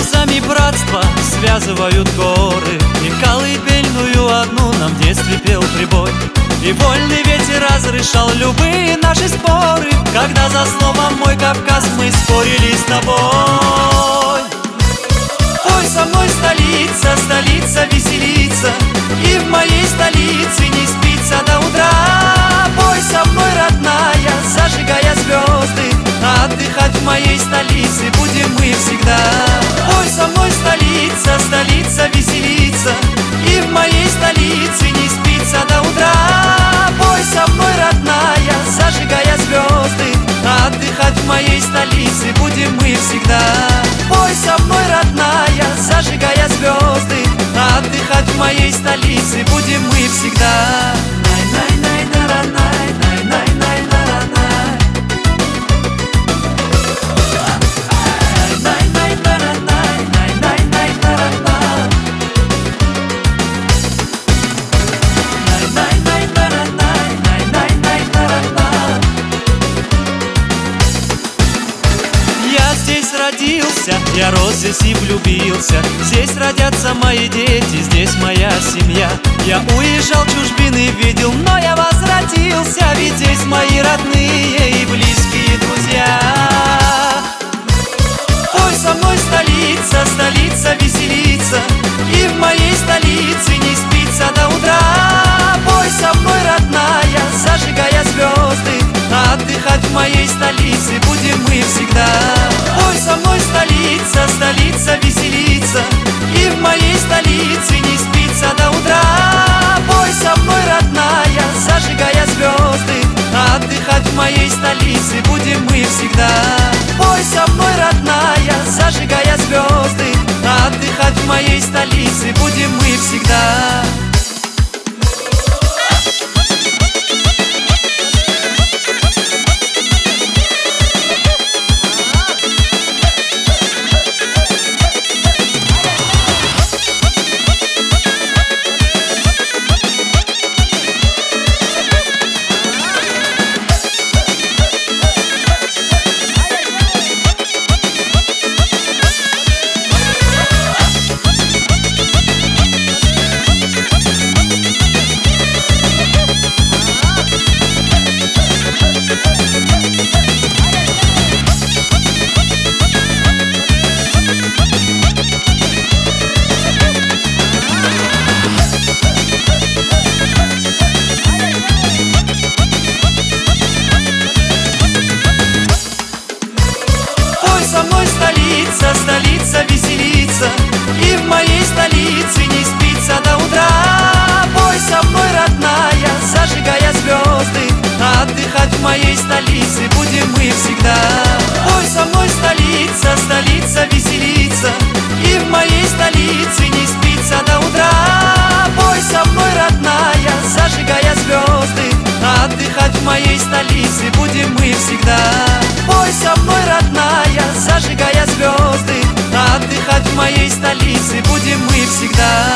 узами братства связывают горы, и колыбельную одну нам в детстве пел прибой. И вольный ветер разрешал любые наши споры, когда за словом «Мой Кавказ» мы спорили с тобой. Пой со мной, столица, столица веселится, и в моей столице не спится до утра. Пой со мной, родная, зажигая звезды, а отдыхать в моей столице будем мы всегда. Пой со мной, столица, столица веселится, и в моей столице не спится до утра. Пой со мной, родная, зажигая звезды, а отдыхать в моей столице будем мы всегда. Пой со мной, родная, зажигая звезды, а отдыхать в моей столице будем мы всегда. Здесь родился, я рос здесь и влюбился. Здесь родятся мои дети, здесь моя семья. Я уезжал чужбины, видел, но я возвратился, ведь здесь мои родные и близкие друзья. Пой со мной, столица, столица веселится, и в моей столице не спится до утра. Пой со мной, родная, зажигая звезды, а отдыхать в моей столице будем мы всегда. Пой со мной, столица, столица веселится, и в моей столице не спится до утра. Пой со мной, родная, зажигая звезды, а отдыхать в моей столице будем мы всегда. Пой со мной, родная, зажигая звезды, а отдыхать в моей столице будем мы всегда. Столица, столица веселится, и в моей столице не спится до утра. Пой со мной, родная, зажигая звезды, а отдыхать в моей столице будем мы всегда. Пой со мной, столица, столица веселится, и в моей столице не спится до утра. Пой со мной, родная, зажигая звезды, а отдыхать в моей столице будем мы всегда. Пой со мной, родная, зажигая звезды, а отдыхать в моей столице будем мы всегда.